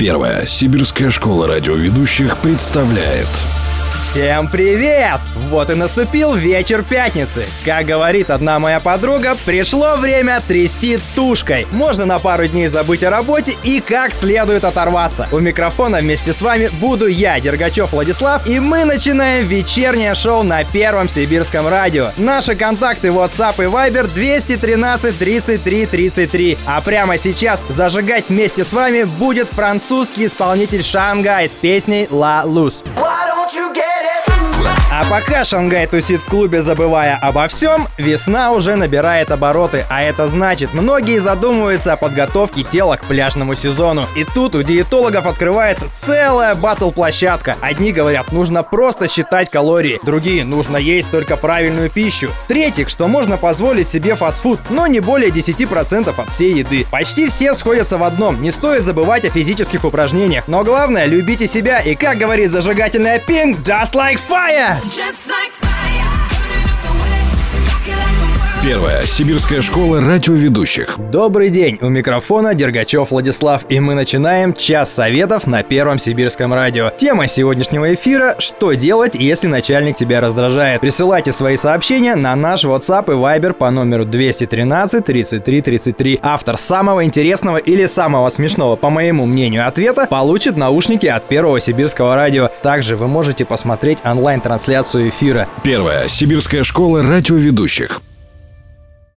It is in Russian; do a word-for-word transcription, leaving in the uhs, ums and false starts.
Первая сибирская школа радиоведущих представляет. Всем привет! Вот и наступил вечер пятницы. Как говорит одна моя подруга, пришло время трясти тушкой. Можно на пару дней забыть о работе и как следует оторваться. У микрофона вместе с вами буду я, Дергачев Владислав, и мы начинаем вечернее шоу на Первом сибирском радио. Наши контакты WhatsApp и Viber двести тринадцать тридцать три тридцать три. А прямо сейчас зажигать вместе с вами будет французский исполнитель Шангай с песней «La Luz». А пока Шангай тусит в клубе, забывая обо всем, весна уже набирает обороты, а это значит, многие задумываются о подготовке тела к пляжному сезону. И тут у диетологов открывается целая батл-площадка. Одни говорят, нужно просто считать калории, другие, нужно есть только правильную пищу. В-третьих, что можно позволить себе фастфуд, но не более десять процентов от всей еды. Почти все сходятся в одном, не стоит забывать о физических упражнениях, но главное, любите себя и, как говорит зажигательная Pink, just like fire! Just like fire. Первая сибирская школа радиоведущих. Добрый день, у микрофона Дергачев Владислав, и мы начинаем час советов на Первом сибирском радио. Тема сегодняшнего эфира – что делать, если начальник тебя раздражает. Присылайте свои сообщения на наш WhatsApp и Viber по номеру двести тринадцать тридцать три тридцать три. Автор самого интересного или самого смешного, по моему мнению, ответа получит наушники от Первого сибирского радио. Также вы можете посмотреть онлайн-трансляцию эфира. Первая сибирская школа радиоведущих.